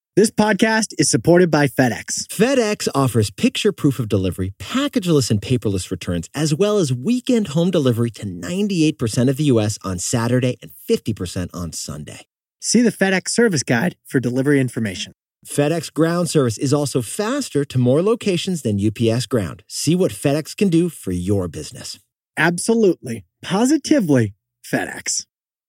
This podcast is supported by FedEx. FedEx offers picture proof of delivery, packageless and paperless returns, as well as weekend home delivery to 98% of the U.S. on Saturday and 50% on Sunday. See the FedEx service guide for delivery information. FedEx Ground service is also faster to more locations than UPS Ground. See what FedEx can do for your business. Absolutely. Positively FedEx.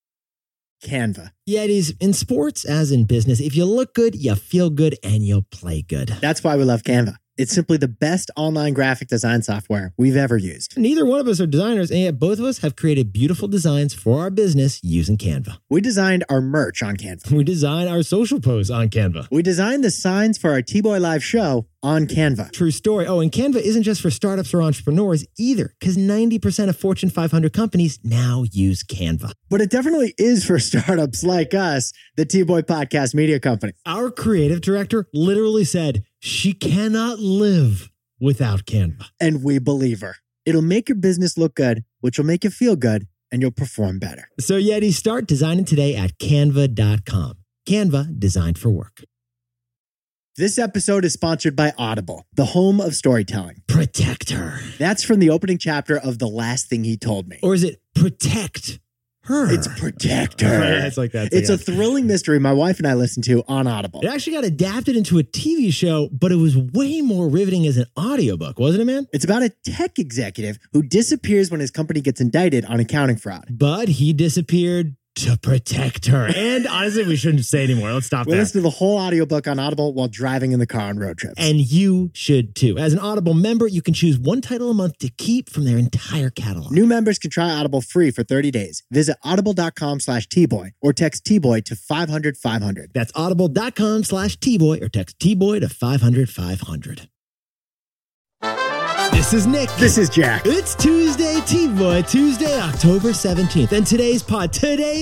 Canva. Yetis, in sports as in business, if you look good, you feel good, and you'll play good. That's why we love Canva. It's simply the best online graphic design software we've ever used. Neither one of us are designers, and yet both of us have created beautiful designs for our business using Canva. We designed our merch on Canva. We design our social posts on Canva. We designed the signs for our T-Boy Live show on Canva. True story. Oh, and Canva isn't just for startups or entrepreneurs either, because 90% of Fortune 500 companies now use Canva. But it definitely is for startups like us, the T-Boy Podcast Media Company. Our creative director literally said she cannot live without Canva. And we believe her. It'll make your business look good, which will make you feel good, and you'll perform better. So Yeti, start designing today at canva.com. Canva, designed for work. This episode is sponsored by Audible, the home of storytelling. Protect her. That's from the opening chapter of The Last Thing He Told Me. Or is it protect her? It's Protect Her. Yeah, it's like that. It's a thrilling mystery my wife and I listened to on Audible. It actually got adapted into a TV show, but it was way more riveting as an audiobook, wasn't it, man? It's about a tech executive who disappears when his company gets indicted on accounting fraud. But he disappeared to protect her. And honestly, we shouldn't say anymore. Let's stop We'll there. listen to the whole audiobook on Audible while driving in the car on road trips. And you should too. As an Audible member, you can choose one title a month to keep from their entire catalog. New members can try Audible free for 30 days. Visit audible.com/T-Boy or text T-Boy to 500-500. That's audible.com/T-Boy or text T-Boy to 500-500. This is Nick. This is Jack. It's Tuesday, T-Boy, Tuesday, October 17th. And today's pod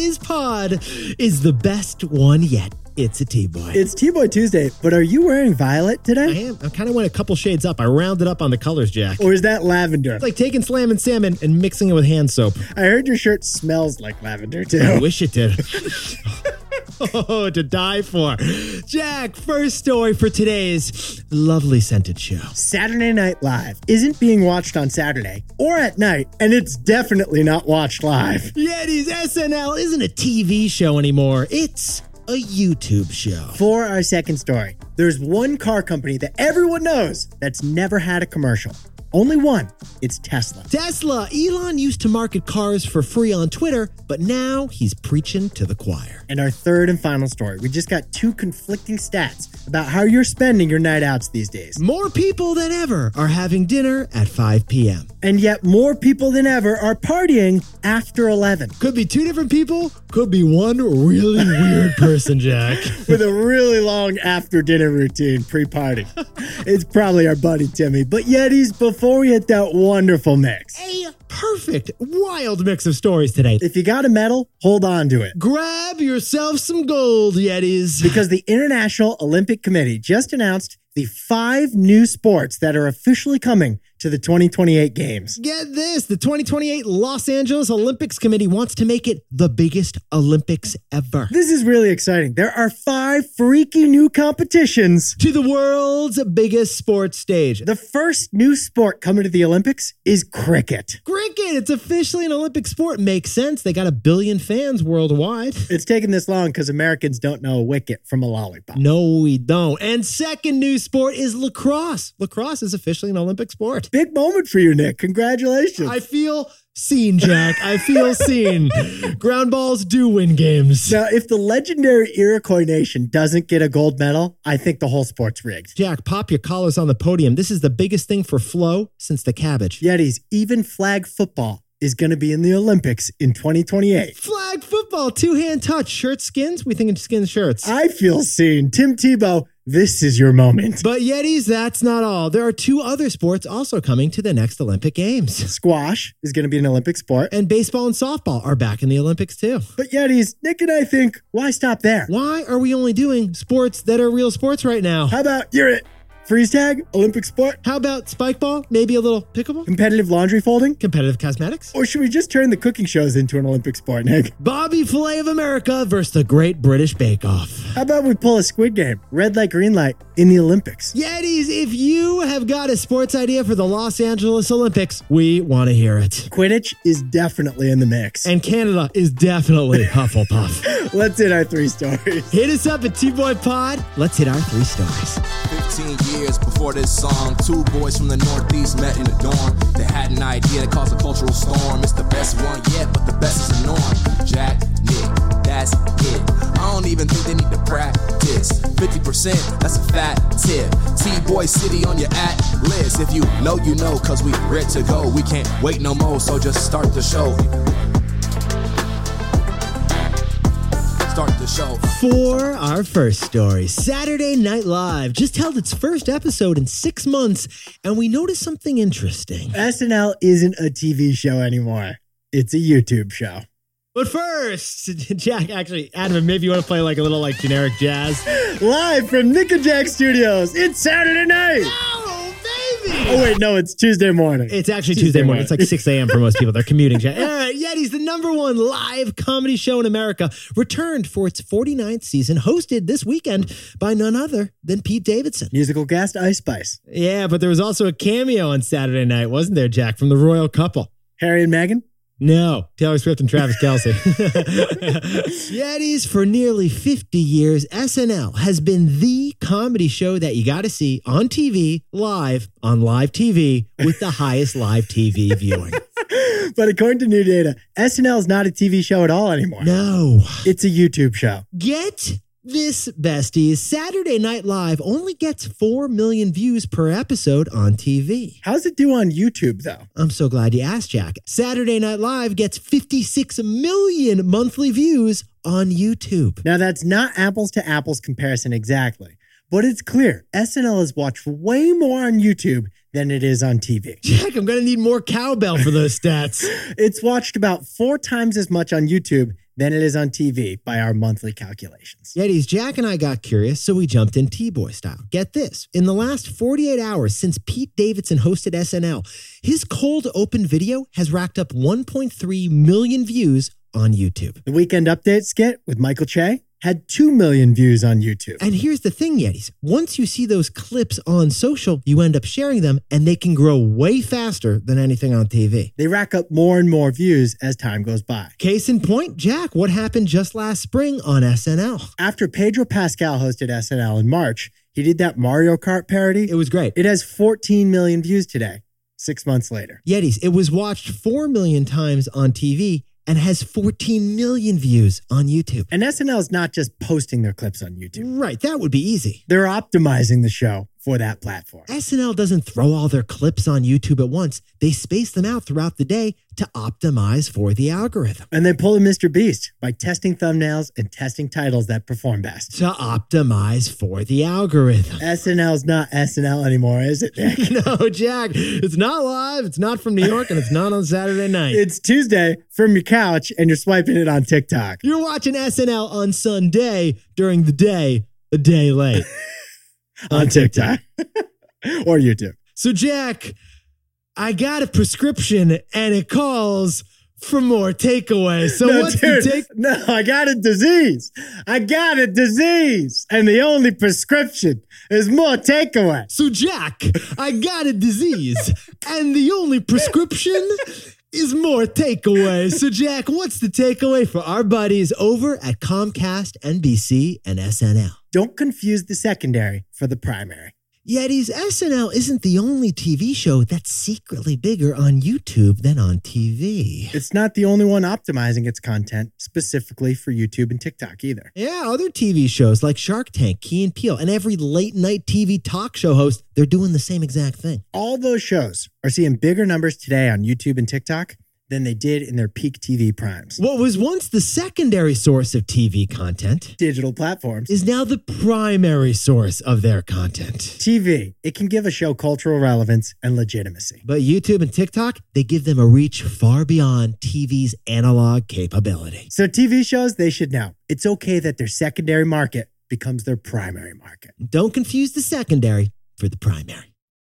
is the best one yet. It's a T-Boy. It's T-Boy Tuesday, but are you wearing violet I today? am. I kind of went a couple shades up. I rounded up on the colors, Jack. Or is that lavender? It's like taking Slam and Salmon and mixing it with hand soap. I heard your shirt smells like lavender I too. wish it did. Oh, to die for. Jack, first story for today's lovely scented show. Saturday Night Live isn't being watched on Saturday or at night, and it's definitely not watched live. Yetis, SNL isn't a TV show anymore. It's a YouTube show. For our second story, there's one car company that everyone knows that's never had a commercial. Only one. It's Tesla. Tesla. Elon used to market cars for free on Twitter, but now he's preaching to the choir. And our third and final story, we just got two conflicting stats about how you're spending your night outs these days. More people than ever are having dinner at 5 p.m. And yet more people than ever are partying after 11. Could be two different people, could be one really weird person, Jack. With a really long after dinner routine pre-party. It's probably our buddy Timmy. But Yetis, before we hit that wonderful mix, A perfect, wild mix of stories today. if you got a medal, hold on to it. Grab yourself some gold, Yetis. Because the International Olympic Committee just announced the 5 new sports that are officially coming to the 2028 Games. Get this, the 2028 Los Angeles Olympics Committee wants to make it the biggest Olympics ever. This is really exciting. There are 5 freaky new competitions. To the world's biggest sports stage. The first new sport coming to the Olympics is cricket. Cricket, it's officially an Olympic sport. Makes sense. They got 1 billion fans worldwide. It's taken this long because Americans don't know a wicket from a lollipop. No, we don't. And second new sport is lacrosse. Lacrosse is officially an Olympic sport. Big moment for you, Nick. Congratulations. I feel seen, Jack. I feel seen. Ground balls do win games. Now, if the legendary Iroquois Nation doesn't get a gold medal, I think the whole sport's rigged. Jack, pop your collars on the podium. This is the biggest thing for Flo since the cabbage. Yetis, even flag football is going to be in the Olympics in 2028. Flag football, two-hand touch, shirt skins. We thinking skin shirts. I feel seen. Tim Tebow, this is your moment. But Yetis, that's not all. There are 2 other sports also coming to the next Olympic Games. Squash is going to be an Olympic sport. And baseball and softball are back in the Olympics too. But Yetis, Nick and I think, why stop there? Why are we only doing sports that are real sports right now? How about you're it? Freeze tag? Olympic sport? How about spike ball? Maybe a little pickleball? Competitive laundry folding? Competitive cosmetics? Or should we just turn the cooking shows into an Olympic sport, Nick? Bobby Filet of America versus the Great British Bake Off. How about we pull a Squid Game, red light, green light, in the Olympics? Yetis, if you have got a sports idea for the Los Angeles Olympics, we want to hear it. Quidditch is definitely in the mix. And Canada is definitely Hufflepuff. Let's hit our 3 stories. Hit us up at T-Boy Pod. Let's hit our 3 stories. 15 years before this song, 2 boys from the Northeast met in the dorm. They had an idea that caused a cultural storm. It's the best one yet, but the best is the norm. Jack, Nick, that's it. I don't even think they need to practice. 50%, that's a fat tip. T-Boy City on your list. If you know, cause we ready to go. We can't wait no more, so just start the show. Start the show. For our first story, Saturday Night Live just held its first episode in 6 months, and we noticed something interesting. SNL isn't a TV show anymore. It's a YouTube show. But first, Jack, actually, Adam, maybe you want to play like a little like generic jazz? Live from Nick and Jack Studios, it's Saturday night! Oh, baby! Oh, wait, no, it's Tuesday morning. It's actually Tuesday morning. It's like 6 a.m. for most people. They're commuting. All right, Yeti's, the #1 live comedy show in America, returned for its 49th season, hosted this weekend by none other than Pete Davidson. Musical guest, Ice Spice. Yeah, but there was also a cameo on Saturday night, wasn't there, Jack, from the royal couple? Harry and Meghan? No, Taylor Swift and Travis Kelce. Yetis, for nearly 50 years, SNL has been the comedy show that you got to see on TV, live, on live TV, with the highest live TV viewing. But according to new data, SNL is not a TV show at all anymore. No. It's a YouTube show. Get this, besties. Saturday Night Live only gets 4 million views per episode on TV. How's it do on YouTube, though? I'm so glad you asked, Jack. Saturday Night Live gets 56 million monthly views on YouTube. Now, that's not apples to apples comparison exactly, but it's clear SNL is watched way more on YouTube than it is on TV. Jack, I'm going to need more cowbell for those stats. It's watched about 4 times as much on YouTube than it is on TV by our monthly calculations. Yetis, Jack and I got curious, so we jumped in T-Boy style. Get this. In the last 48 hours since Pete Davidson hosted SNL, his cold open video has racked up 1.3 million views on YouTube. The Weekend Update skit with Michael Che had 2 million views on YouTube. And here's the thing, Yetis. Once you see those clips on social, you end up sharing them, and they can grow way faster than anything on TV. They rack up more and more views as time goes by. Case in point, Jack, what happened just last spring on SNL? After Pedro Pascal hosted SNL in March, he did that Mario Kart parody. It was great. It has 14 million views today, 6 months later. Yetis, it was watched 4 million times on TV and has 14 million views on YouTube. And SNL is not just posting their clips on YouTube. Right, that would be easy. They're optimizing the show for that platform. SNL doesn't throw all their clips on YouTube at once. They space them out throughout the day to optimize for the algorithm. And they pull a Mr. Beast by testing thumbnails and testing titles that perform best. To optimize for the algorithm. SNL's not SNL anymore, is it, Nick? No, Jack, it's not live, it's not from New York, and it's not on Saturday night. It's Tuesday from your couch, and you're swiping it on TikTok. You're watching SNL on Sunday during the day, a day late. On TikTok. Or YouTube. So, Jack, I got a prescription, and it calls for more takeaway. So No, what's dude, the take? No, I got a disease. I got a disease. And the only prescription is more takeaway. So, Jack, I got a disease, and the only prescription is more takeaway. So, Jack, what's the takeaway for our buddies over at Comcast, NBC, and SNL? Don't confuse the secondary for the primary. Yetis, SNL isn't the only TV show that's secretly bigger on YouTube than on TV. It's not the only one optimizing its content specifically for YouTube and TikTok either. Yeah, other TV shows like Shark Tank, Key and Peele, and every late night TV talk show host, they're doing the same exact thing. All those shows are seeing bigger numbers today on YouTube and TikTok than they did in their peak TV primes. What was once the secondary source of TV content Digital platforms. is now the primary source of their content. TV, it can give a show cultural relevance and legitimacy. But YouTube and TikTok, they give them a reach far beyond TV's analog capability. So TV shows, they should know. It's okay that their secondary market becomes their primary market. Don't confuse the secondary for the primary.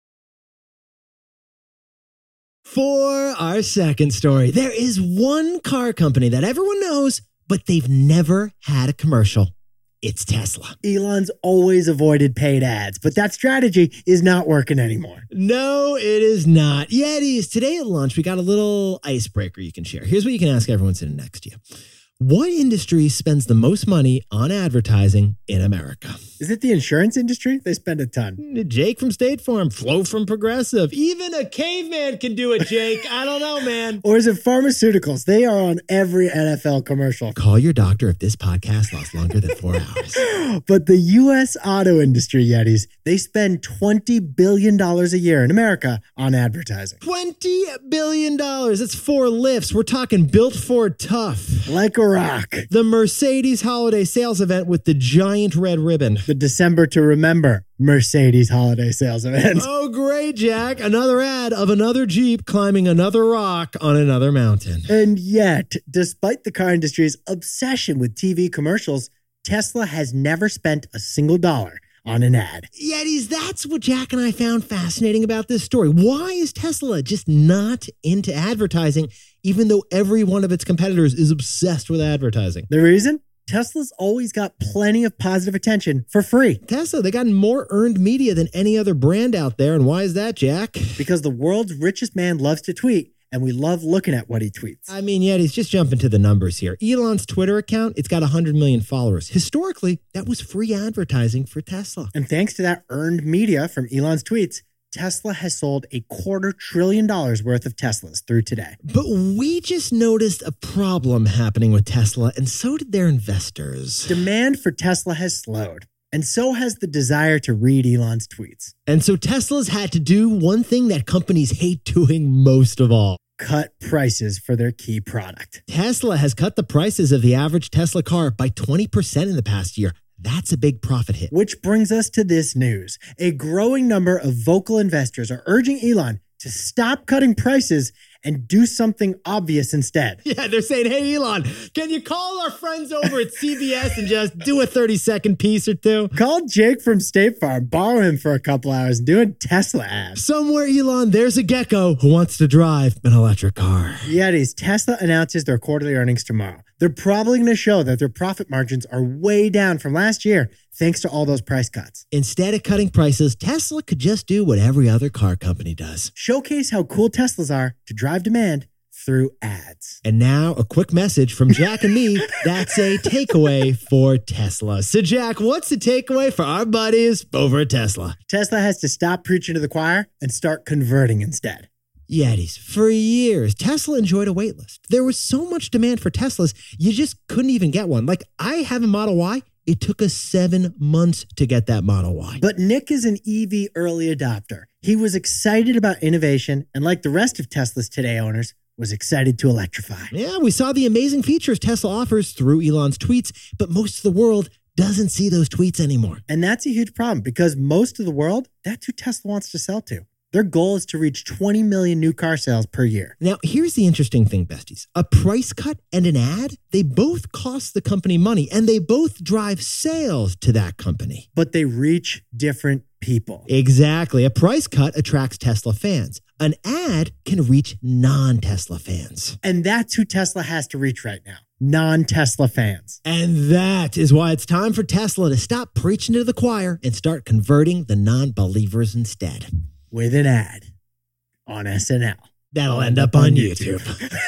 For our second story, there is one car company that everyone knows, but they've never had a commercial. It's Tesla. Elon's always avoided paid ads, but that strategy is not working anymore. No, it is not. Yetis, today at lunch, we got a little icebreaker you can share. Here's what you can ask everyone sitting next to you. What industry spends the most money on advertising in America? Is it the insurance industry? They spend a ton. Jake from State Farm, Flo from Progressive. Even a caveman can do it, Jake. I don't know, man. Or is it pharmaceuticals? They are on every NFL commercial. Call your doctor if this podcast lasts longer than 4 hours. But the U.S. auto industry, Yetis, they spend $20 billion a year in America on advertising. $20 billion. That's 4 lifts. We're talking built Ford tough. Like a rock. The Mercedes holiday sales event with the giant red ribbon. The December to Remember Mercedes holiday sales event. Oh, great, Jack. Another ad of another Jeep climbing another rock on another mountain. And yet, despite the car industry's obsession with TV commercials, Tesla has never spent a single dollar on an ad. Yetis, that's what Jack and I found fascinating about this story. Why is Tesla just not into advertising, even though every one of its competitors is obsessed with advertising? The reason? Tesla's always got plenty of positive attention for free. Tesla, they got more earned media than any other brand out there. And why is that, Jack? Because the world's richest man loves to tweet, and we love looking at what he tweets. I mean, Yetis, just jump into the numbers here. Elon's Twitter account, it's got 100 million followers. Historically, that was free advertising for Tesla. And thanks to that earned media from Elon's tweets, Tesla has sold $250 billion worth of Teslas through today. But we just noticed a problem happening with Tesla, and so did their investors. Demand for Tesla has slowed, and so has the desire to read Elon's tweets. And so Tesla's had to do one thing that companies hate doing most of all. Cut prices for their key product. Tesla has cut the prices of the average Tesla car by 20% in the past year. That's a big profit hit. Which brings us to this news. A growing number of vocal investors are urging Elon to stop cutting prices and do something obvious instead. Yeah, they're saying, hey, Elon, can you call our friends over at CBS and just do a 30-second piece or two? Call Jake from State Farm, borrow him for a couple hours, and do a Tesla ad. Somewhere, Elon, there's a gecko who wants to drive an electric car. Yetis, Tesla announces their quarterly earnings tomorrow. They're probably going to show that their profit margins are way down from last year, thanks to all those price cuts. Instead of cutting prices, Tesla could just do what every other car company does. Showcase how cool Teslas are to drive demand through ads. And now a quick message from Jack and me. That's a takeaway for Tesla. So Jack, what's the takeaway for our buddies over at Tesla? Tesla has to stop preaching to the choir and start converting instead. Yetis, for years, Tesla enjoyed a wait list. There was so much demand for Teslas, you just couldn't even get one. Like, I have a Model Y. It took us 7 months to get that Model Y. But Nick is an EV early adopter. He was excited about innovation, and like the rest of Tesla's Today owners, was excited to electrify. Yeah, we saw the amazing features Tesla offers through Elon's tweets, but most of the world doesn't see those tweets anymore. And that's a huge problem because most of the world, that's who Tesla wants to sell to. Their goal is to reach 20 million new car sales per year. Now, here's the interesting thing, besties. A price cut and an ad, they both cost the company money, and they both drive sales to that company. But they reach different people. Exactly. A price cut attracts Tesla fans. An ad can reach non-Tesla fans. And that's who Tesla has to reach right now. Non-Tesla fans. And that is why it's time for Tesla to stop preaching to the choir and start converting the non-believers instead. With an ad on SNL. That'll end up on YouTube.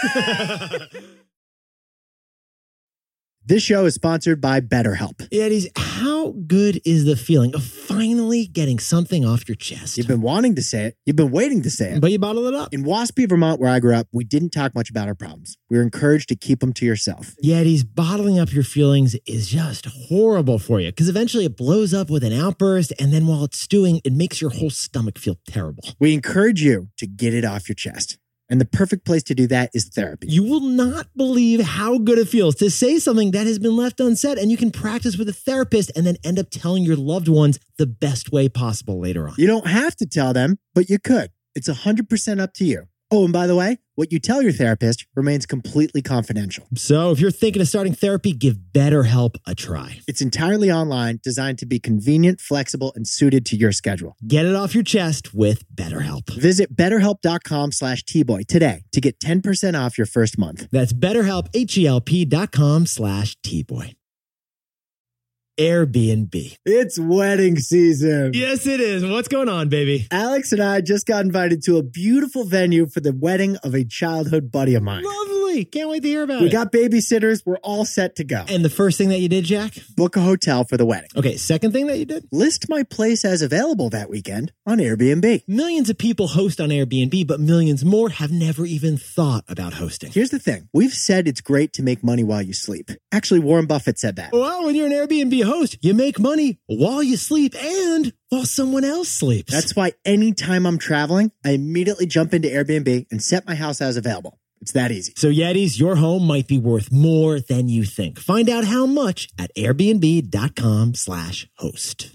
This show is sponsored by BetterHelp. Yetis, how good is the feeling of finally getting something off your chest? You've been wanting to say it. You've been waiting to say it. But you bottle it up. In Waspy, Vermont, where I grew up, we didn't talk much about our problems. We were encouraged to keep them to yourself. Yetis, bottling up your feelings is just horrible for you because eventually it blows up with an outburst, and then while it's stewing, it makes your whole stomach feel terrible. We encourage you to get it off your chest. And the perfect place to do that is therapy. You will not believe how good it feels to say something that has been left unsaid, and you can practice with a therapist and then end up telling your loved ones the best way possible later on. You don't have to tell them, but you could. It's 100% up to you. Oh, and by the way, what you tell your therapist remains completely confidential. So if you're thinking of starting therapy, give BetterHelp a try. It's entirely online, designed to be convenient, flexible, and suited to your schedule. Get it off your chest with BetterHelp. Visit betterhelp.com/tboy today to get 10% off your first month. That's BetterHelp, HELP.com/tboy. Airbnb. It's wedding season. Yes, it is. What's going on, baby? Alex and I just got invited to a beautiful venue for the wedding of a childhood buddy of mine. Lovely. Can't wait to hear about We it. got babysitters. We're all set to go. And the first thing that you did, Jack? Book a hotel for the wedding. Okay, second thing that you did? List my place as available that weekend on Airbnb. Millions of people host on Airbnb, but millions more have never even thought about hosting. Here's the thing. We've said it's great to make money while you sleep. Actually, Warren Buffett said that. Well, when you're an Airbnb host, you make money while you sleep and while someone else sleeps. That's why anytime I'm traveling, I immediately jump into Airbnb and set my house as available. It's that easy. So Yetis, your home might be worth more than you think. Find out how much at airbnb.com/host.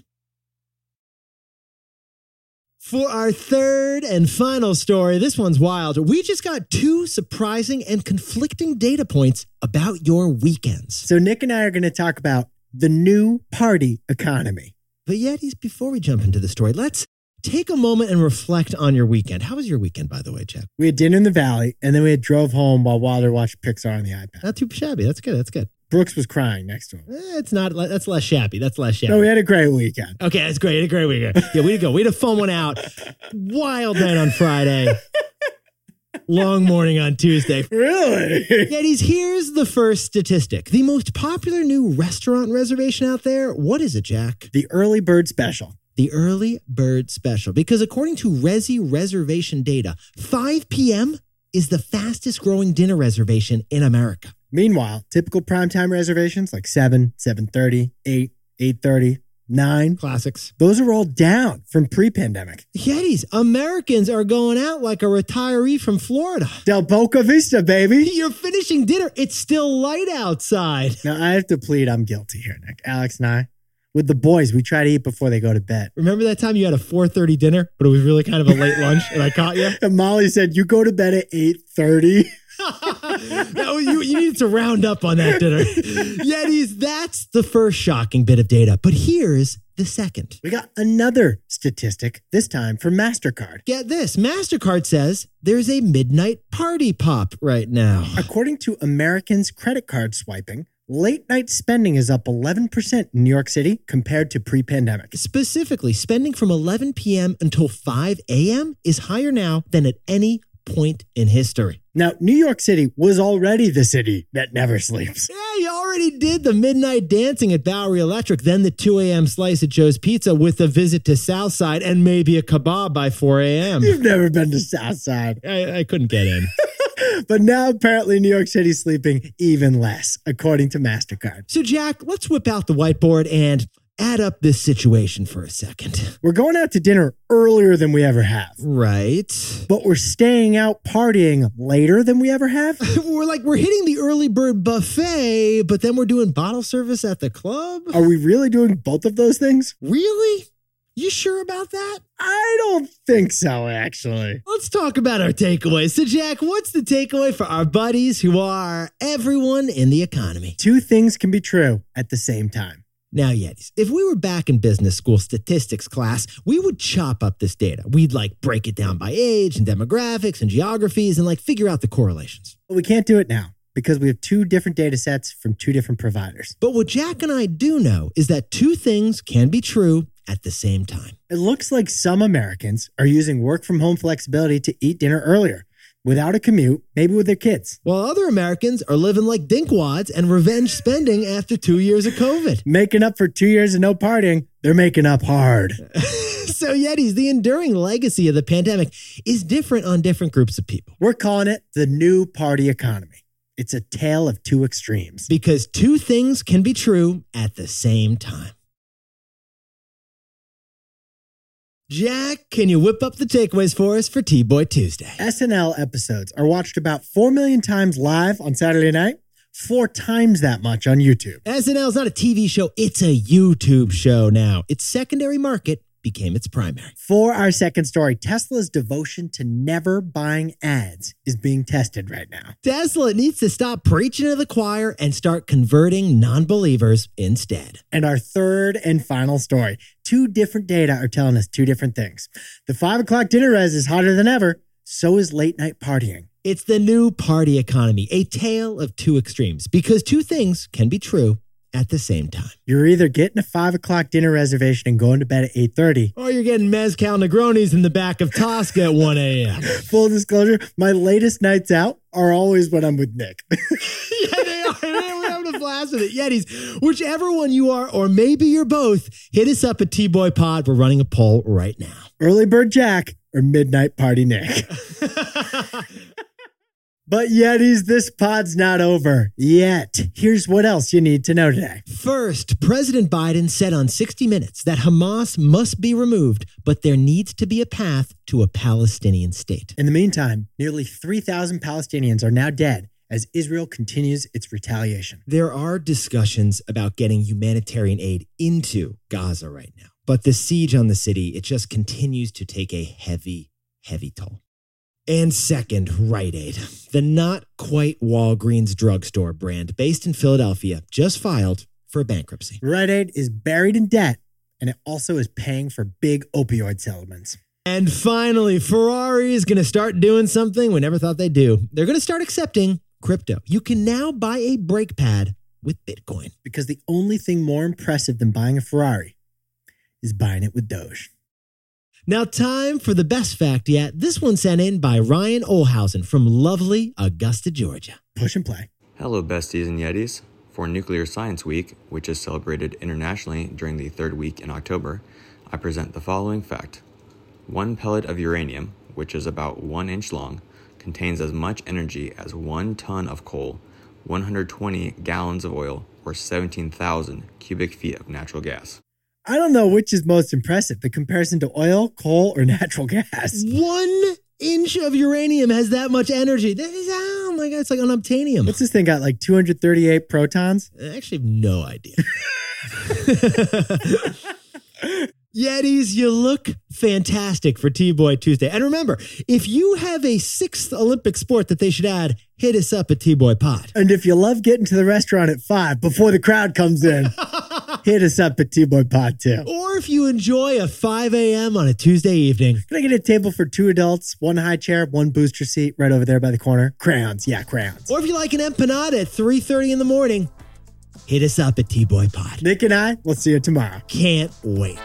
For our third and final story, this one's wild. We just got two surprising and conflicting data points about your weekends. So Nick and I are going to talk about the new party economy. But Yetis, before we jump into the story, let's take a moment and reflect on your weekend. How was your weekend, by the way, Chad? We had dinner in the valley, and then we had drove home while Wilder watched Pixar on the iPad. Not too shabby. That's good. That's good. Brooks was crying next to him. It's not. That's less shabby. That's less shabby. No, we had a great weekend. Okay, that's great. A great weekend. Yeah, way to go. Way to fun one out. Wild night on Friday. Long morning on Tuesday. Really? Yetis, here's the first statistic. The most popular new restaurant reservation out there. What is it, Jack? The early bird special. The early bird special. Because according to Resy reservation data, 5 p.m. is the fastest growing dinner reservation in America. Meanwhile, typical primetime reservations like 7, 7:30, 8, 8:30, 9. Classics. Those are all down from pre-pandemic. Yetis, Americans are going out like a retiree from Florida. Del Boca Vista, baby. You're finishing dinner. It's still light outside. Now, I have to plead I'm guilty here, Nick. Alex and I, with the boys, we try to eat before they go to bed. Remember that time you had a 4:30 dinner, but it was really kind of a late lunch and I caught you? And Molly said, you go to bed at 8:30. You needed to round up on that dinner. Yetis, that's the first shocking bit of data. But here's the second. We got another statistic, this time from MasterCard. Get this. MasterCard says there's a midnight party pop right now. According to Americans' credit card swiping, late night spending is up 11% in New York City compared to pre-pandemic. Specifically, spending from 11 p.m. until 5 a.m. is higher now than at any point in history. Now, New York City was already the city that never sleeps. Yeah, you already did the midnight dancing at Bowery Electric, then the 2 a.m. slice at Joe's Pizza with a visit to Southside and maybe a kebab by 4 a.m. You've never been to Southside. I couldn't get in. But now apparently New York City's sleeping even less, according to MasterCard. So, Jack, let's whip out the whiteboard and add up this situation for a second. We're going out to dinner earlier than we ever have. Right. But we're staying out partying later than we ever have. We're hitting the early bird buffet, but then we're doing bottle service at the club. Are we really doing both of those things? Really? You sure about that? I don't think so, actually. Let's talk about our takeaways. So, Jack, what's the takeaway for our buddies who are everyone in the economy? Two things can be true at the same time. Now, Yetis, if we were back in business school statistics class, we would chop up this data. We'd break it down by age and demographics and geographies and figure out the correlations. But we can't do it now because we have two different data sets from two different providers. But what Jack and I do know is that two things can be true at the same time. It looks like some Americans are using work from home flexibility to eat dinner earlier, without a commute, maybe with their kids. While other Americans are living like dinkwads and revenge spending after 2 years of COVID. Making up for 2 years of no partying, they're making up hard. So, Yetis, the enduring legacy of the pandemic is different on different groups of people. We're calling it the new party economy. It's a tale of two extremes. Because two things can be true at the same time. Jack, can you whip up the takeaways for us for T-Boy Tuesday? SNL episodes are watched about 4 million times live on Saturday night, 4 times that much on YouTube. SNL is not a TV show, it's a YouTube show now. Its secondary market became its primary. For our second story, Tesla's devotion to never buying ads is being tested right now. Tesla needs to stop preaching to the choir and start converting non-believers instead. And our third and final story, two different data are telling us two different things. The 5 o'clock dinner res is hotter than ever. So is late night partying. It's the new party economy, a tale of two extremes, because two things can be true at the same time. You're either getting a 5 o'clock dinner reservation and going to bed at 8:30. Or you're getting mezcal Negronis in the back of Tosca at 1 a.m. Full disclosure, my latest nights out are always when I'm with Nick. Yeah, they are. We're having a blast with it. Yetis, whichever one you are, or maybe you're both, hit us up at T-Boy Pod. We're running a poll right now. Early Bird Jack or Midnight Party Nick. But Yetis, this pod's not over yet. Here's what else you need to know today. First, President Biden said on 60 Minutes that Hamas must be removed, but there needs to be a path to a Palestinian state. In the meantime, nearly 3,000 Palestinians are now dead as Israel continues its retaliation. There are discussions about getting humanitarian aid into Gaza right now, but the siege on the city, it just continues to take a heavy, heavy toll. And second, Rite Aid, the not quite Walgreens drugstore brand based in Philadelphia, just filed for bankruptcy. Rite Aid is buried in debt, and it also is paying for big opioid settlements. And finally, Ferrari is going to start doing something we never thought they'd do. They're going to start accepting crypto. You can now buy a brake pad with Bitcoin. Because the only thing more impressive than buying a Ferrari is buying it with Doge. Now, time for the best fact yet. This one sent in by Ryan Olhausen from lovely Augusta, Georgia. Push and play. Hello, besties and Yetis. For Nuclear Science Week, which is celebrated internationally during the third week in October, I present the following fact. 1 pellet of uranium, which is about 1 inch long, contains as much energy as 1 ton of coal, 120 gallons of oil, or 17,000 cubic feet of natural gas. I don't know which is most impressive, the comparison to oil, coal, or natural gas. 1 inch of uranium has that much energy. That is, oh my God, it's like unobtainium. What's this thing got, like 238 protons? I actually have no idea. Yetis, you look fantastic for T-Boy Tuesday. And remember, if you have a 6th Olympic sport that they should add, hit us up at T-Boy Pod. And if you love getting to the restaurant at 5 before the crowd comes in, hit us up at T-Boy Pod too. Or if you enjoy a 5 a.m. on a Tuesday evening. Can I get a table for 2 adults, 1 high chair, 1 booster seat right over there by the corner? Crayons. Yeah, crayons. Or if you like an empanada at 3:30 in the morning, hit us up at T-Boy Pod. Nick and I will see you tomorrow. Can't wait.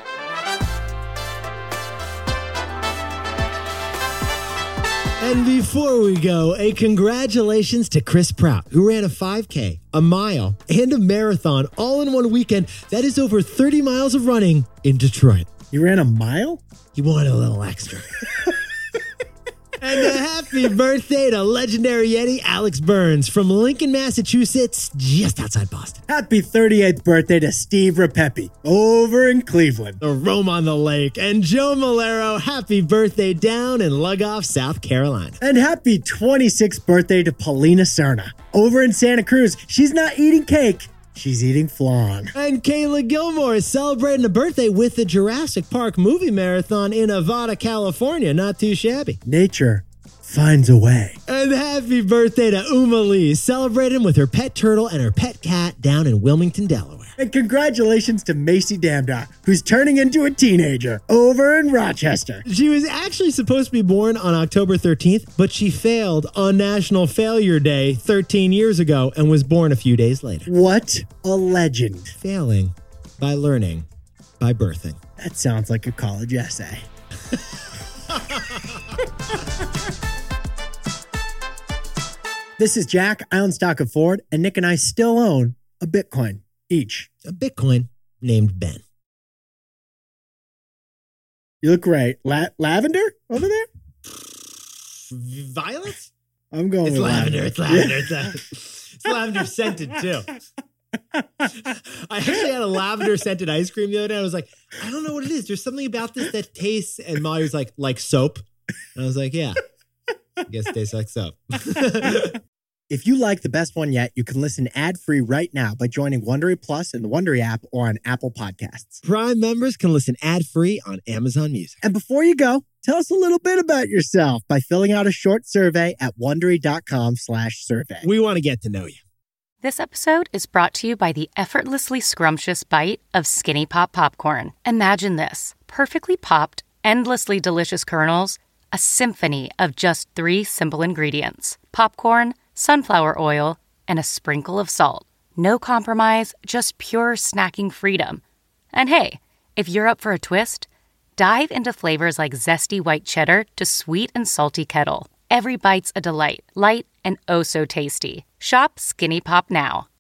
And before we go, a congratulations to Chris Prout, who ran a 5K, a mile, and a marathon all in one weekend. That is over 30 miles of running in Detroit. You ran a mile? You wanted a little extra. And a happy birthday to legendary Yeti Alex Burns from Lincoln, Massachusetts, just outside Boston. Happy 38th birthday to Steve Rapepi over in Cleveland. The Rome on the Lake. And Joe Malero, happy birthday down in Lugoff, South Carolina. And happy 26th birthday to Paulina Cerna over in Santa Cruz. She's not eating cake. She's eating flan. And Kayla Gilmore is celebrating a birthday with the Jurassic Park movie marathon in Nevada, California. Not too shabby. Nature finds a way. And happy birthday to Uma Lee, celebrating with her pet turtle and her pet cat down in Wilmington, Delaware. And congratulations to Macy Damdar, who's turning into a teenager over in Rochester. She was actually supposed to be born on October 13th, but she failed on National Failure Day 13 years ago and was born a few days later. What a legend. Failing by learning by birthing. That sounds like a college essay. This is Jack. I own stock of Ford, and Nick and I still own a Bitcoin each. A Bitcoin named Ben. You look great. Lavender over there? Violet? I'm going It's with lavender. lavender. It's lavender. It's lavender scented too. I actually had a lavender scented ice cream the other day. I was like, I don't know what it is. There's something about this that tastes. And Molly was like soap. And I was like, yeah, I guess it tastes like soap. If you like The Best One Yet, you can listen ad-free right now by joining Wondery Plus in the Wondery app or on Apple Podcasts. Prime members can listen ad-free on Amazon Music. And before you go, tell us a little bit about yourself by filling out a short survey at Wondery.com/survey. We want to get to know you. This episode is brought to you by the effortlessly scrumptious bite of Skinny Pop popcorn. Imagine this: perfectly popped, endlessly delicious kernels, a symphony of just 3 simple ingredients: popcorn, sunflower oil, and a sprinkle of salt. No compromise, just pure snacking freedom. And hey, if you're up for a twist, dive into flavors like zesty white cheddar to sweet and salty kettle. Every bite's a delight, light and oh so tasty. Shop Skinny Pop now.